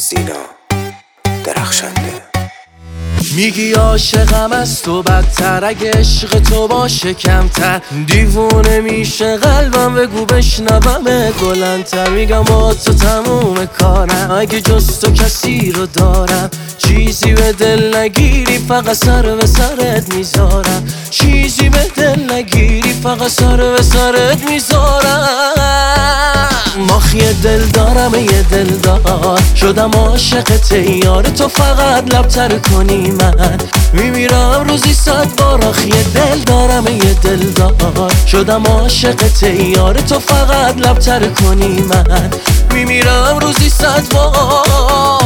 سینا درخشنده. میگی عاشقم از تو بدتر، اگه عشق تو باشه کمتر دیوونه میشه قلبم، بگو بشنوم بلندتر. میگم با تو تموم کارم، اگه جز تو کسی رو دارم چیزی به دل نگیری فقط سر به سرت میذارم، چیزی به دل نگیری فقط سر به سرت میذارم. ماخی دل دارم یه دلدار، شدم عاشق یار تو، فقط لبتر کنی من میمیرم روزی 100 بار. آخی دل دارم یه دلدار، شدم عاشق یار تو، فقط لبتر کنی من میمیرم روزی 100 بار.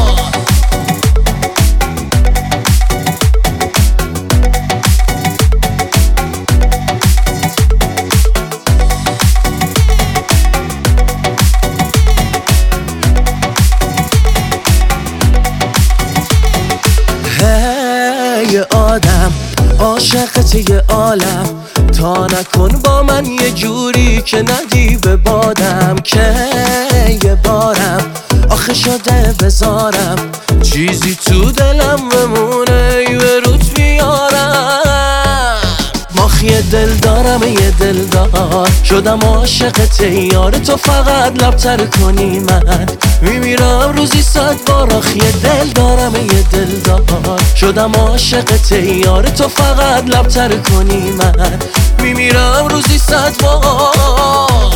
یه آدم عاشقت یه عالم، تا نکن با من یه جوری که ندی به بادم، که یه بارم آخه شده بذارم چیزی تو دلم بمونه یه روت بیارم. ماخی دل دارم یه دلدار، شدم عاشق یار تو، فقط لبتر کنی من میمیرم روزی 100 بار. آخی دل دارم یه دلدار، شدم عاشق یار تو، فقط لبتر کنی من میمیرم روزی 100 بار.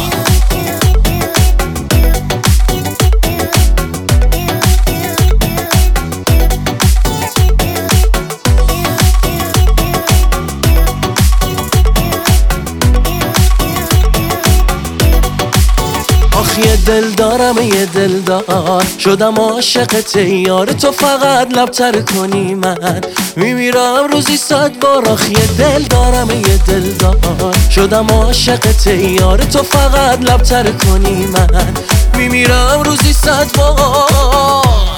یه دل دارم یه دلدار، شدم عاشق یار تو، فقط لبتر کنی من میمیرم روزی 100 بار. آخی دل دارم یه دلدار، شدم عاشق یار تو، فقط لبتر کنی من میمیرم روزی 100 بار.